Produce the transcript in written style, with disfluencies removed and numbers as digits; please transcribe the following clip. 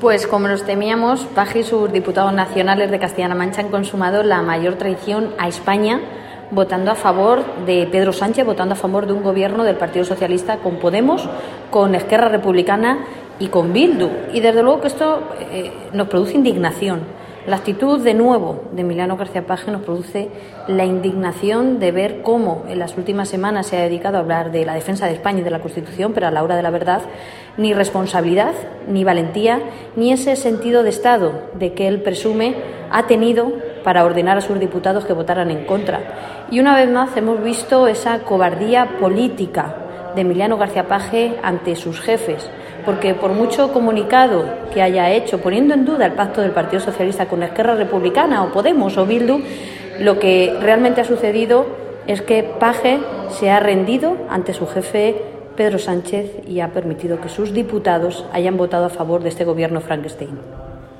Pues como nos temíamos, Paje y sus diputados nacionales de Castilla-La Mancha han consumado la mayor traición a España, votando a favor de Pedro Sánchez, votando a favor de un gobierno del Partido Socialista con Podemos, con Esquerra Republicana y con Bildu. Y desde luego que esto nos produce indignación. La actitud, de nuevo, de Emiliano García Paje nos produce la indignación de ver cómo en las últimas semanas se ha dedicado a hablar de la defensa de España y de la Constitución, pero a la hora de la verdad ni responsabilidad, ni valentía, ni ese sentido de Estado de que él presume ha tenido para ordenar a sus diputados que votaran en contra. Y una vez más hemos visto esa cobardía política de Emiliano García Paje ante sus jefes, porque por mucho comunicado que haya hecho, poniendo en duda el pacto del Partido Socialista con Esquerra Republicana o Podemos o Bildu, lo que realmente ha sucedido es que Paje se ha rendido ante su jefe Pedro Sánchez y ha permitido que sus diputados hayan votado a favor de este gobierno Frankenstein.